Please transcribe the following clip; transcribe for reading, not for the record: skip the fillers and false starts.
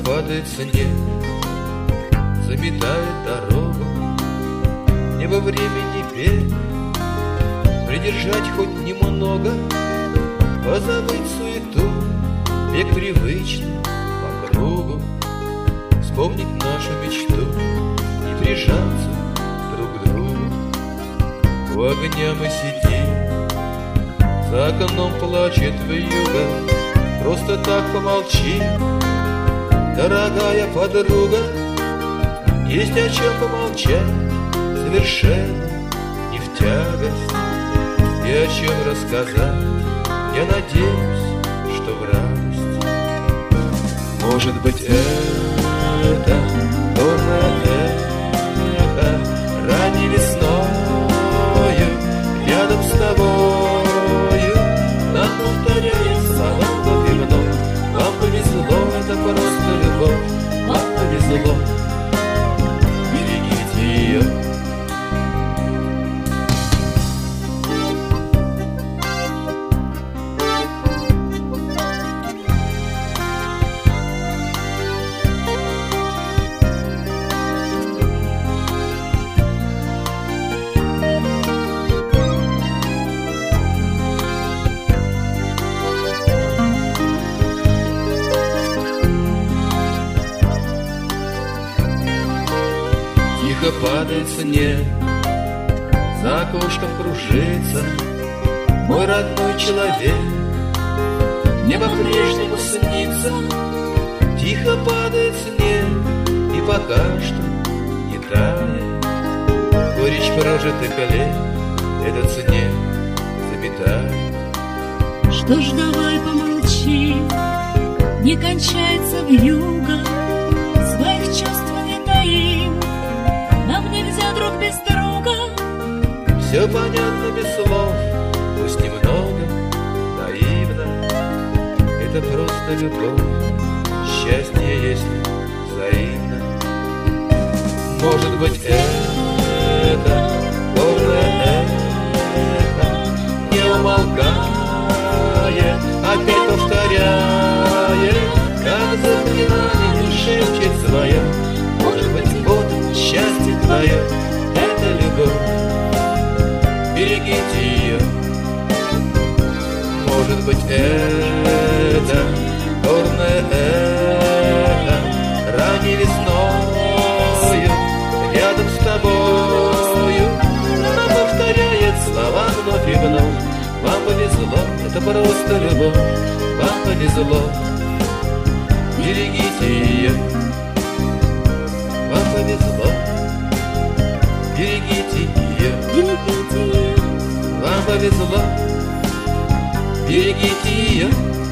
падает снег, заметает дорогу. Не во времени петь, придержать хоть немного, позабыть суету, бег привычный по кругу, вспомнить нашу мечту и прижаться друг к другу. У огня мы сидим, за окном плачет вьюга. Просто так помолчи, дорогая подруга. Есть о чем помолчать, совершенно не в тягость. И о чем рассказать, я надеюсь, что в радость. Может быть, это горное эхо ранней весною рядом с тобою нам повторяет слова вновь и вновь. Вам повезло, это просто любовь. Вам повезло, берегите ее. Тихо падает снег, за окошком кружится мой родной человек. Небо по-прежнему снится. Тихо падает снег, и пока что не тает. Горечь прожитых лет этот снег заметает. Что ж, давай помолчи, не кончается вьюга. Своих чувств не таим, нам нельзя друг без друга. Все понятно без слов, пусть немного наивно. Это просто любовь, счастье, если взаимно. Может быть, это горное эхо, не умолкает, опять повторяет, как заклинание шепчет свое. Может быть, вот счастье твое, это любовь, берегите ее. Может быть, это горное эхо ранней весною рядом с тобою нам повторяет слова вновь и вновь. Вам повезло, это просто любовь. Вам повезло, берегите ее. Вам повезло, берегите ее. Берегите ее. Вам повезло, берегите ее.